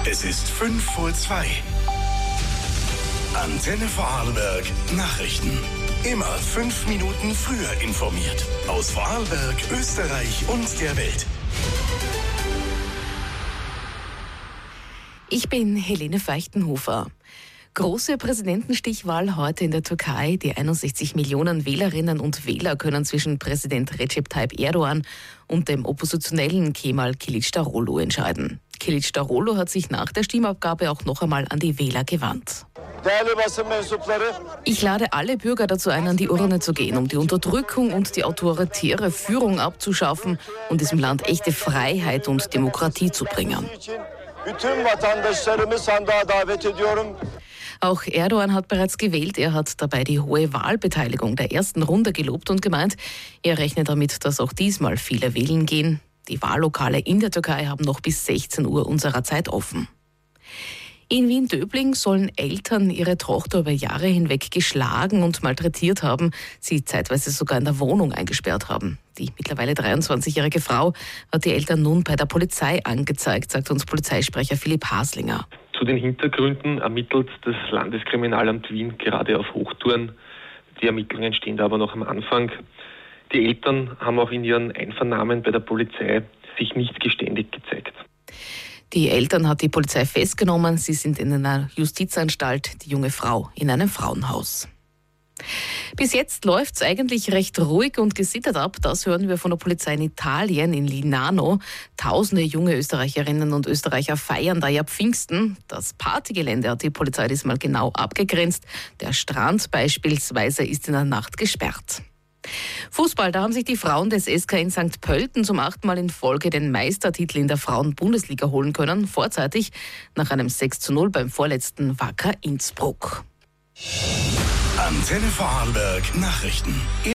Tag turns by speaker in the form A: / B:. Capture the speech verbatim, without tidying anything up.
A: Es ist fünf vor zwei. Antenne Vorarlberg Nachrichten. Immer fünf Minuten früher informiert. Aus Vorarlberg, Österreich und der Welt.
B: Ich bin Helene Feuchtenhofer. Große Präsidentenstichwahl heute in der Türkei. Die einundsechzig Millionen Wählerinnen und Wähler können zwischen Präsident Recep Tayyip Erdogan und dem oppositionellen Kemal Kılıçdaroğlu entscheiden. Kılıçdaroğlu hat sich nach der Stimmabgabe auch noch einmal an die Wähler gewandt. Ich lade alle Bürger dazu ein, an die Urne zu gehen, um die Unterdrückung und die autoritäre Führung abzuschaffen und diesem Land echte Freiheit und Demokratie zu bringen. Auch Erdogan hat bereits gewählt. Er hat dabei die hohe Wahlbeteiligung der ersten Runde gelobt und gemeint, er rechnet damit, dass auch diesmal viele wählen gehen. Die Wahllokale in der Türkei haben noch bis sechzehn Uhr unserer Zeit offen. In Wien-Döbling sollen Eltern ihre Tochter über Jahre hinweg geschlagen und malträtiert haben, sie zeitweise sogar in der Wohnung eingesperrt haben. Die mittlerweile dreiundzwanzigjährige Frau hat die Eltern nun bei der Polizei angezeigt, sagt uns Polizeisprecher Philipp Haslinger.
C: Zu den Hintergründen ermittelt das Landeskriminalamt Wien gerade auf Hochtouren. Die Ermittlungen stehen da aber noch am Anfang. Die Eltern haben auch in ihren Einvernahmen bei der Polizei sich nicht geständig gezeigt.
B: Die Eltern hat die Polizei festgenommen. Sie sind in einer Justizanstalt, die junge Frau in einem Frauenhaus. Bis jetzt läuft es eigentlich recht ruhig und gesittert ab. Das hören wir von der Polizei in Italien, in Lignano. Tausende junge Österreicherinnen und Österreicher feiern da ja Pfingsten. Das Partygelände hat die Polizei diesmal genau abgegrenzt. Der Strand beispielsweise ist in der Nacht gesperrt. Fußball, da haben sich die Frauen des S K in Sankt Pölten zum achten Mal in Folge den Meistertitel in der Frauen-Bundesliga holen können, vorzeitig nach einem sechs zu null beim vorletzten Wacker Innsbruck.
A: Antenne Vorarlberg Nachrichten.